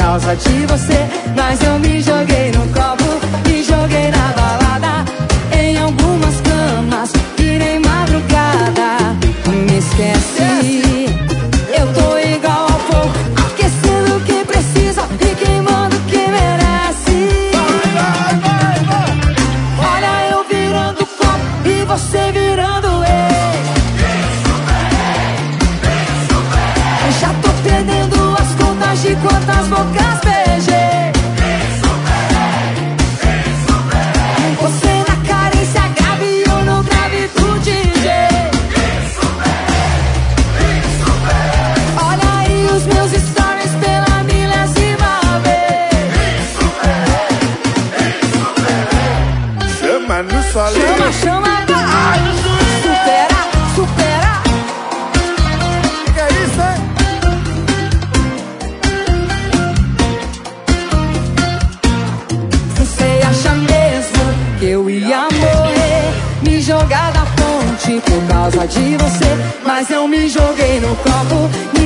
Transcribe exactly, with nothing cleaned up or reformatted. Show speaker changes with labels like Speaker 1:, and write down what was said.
Speaker 1: causa de você. Mas eu me joguei no copo, me joguei na balada, em algumas camas, virei madrugada. Me esquece, eu tô igual ao fogo, aquecendo o que precisa e queimando o que merece. Olha eu virando copo e você virando ex. Já tô perdendo as contas de quantas bocas beijei. Você na carência grave e eu no grave do D J. Olha aí os meus stories pela milésima vez.
Speaker 2: Chama no solê.
Speaker 1: Chama, chama, ai, supera, supera.
Speaker 2: Que é isso, hein?
Speaker 1: Você acha mesmo que eu ia morrer, me jogar da ponte por causa de você? Mas eu me joguei no copo.